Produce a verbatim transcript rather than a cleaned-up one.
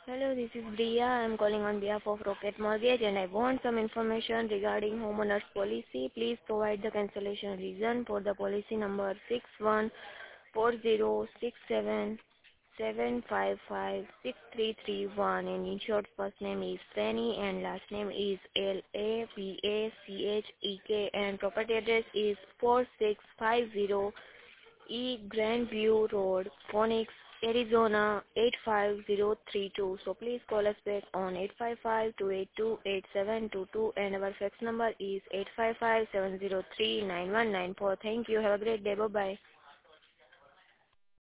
Hello, this is Bria. I'm calling on behalf of Rocket Mortgage and I want some information regarding homeowners policy. Please provide the cancellation reason for the policy number six one four zero six seven seven five five six three three one, and insured first name is Penny and last name is L A P A C H E K and property address is four six five zero E Grandview Road, Phoenix, Arizona eight five zero three two. So please call us back on eight five five, two eight two, eight seven two two and our fax number is eight five five, seven zero three, nine one nine four. Thank you. Have a great day. Bye-bye.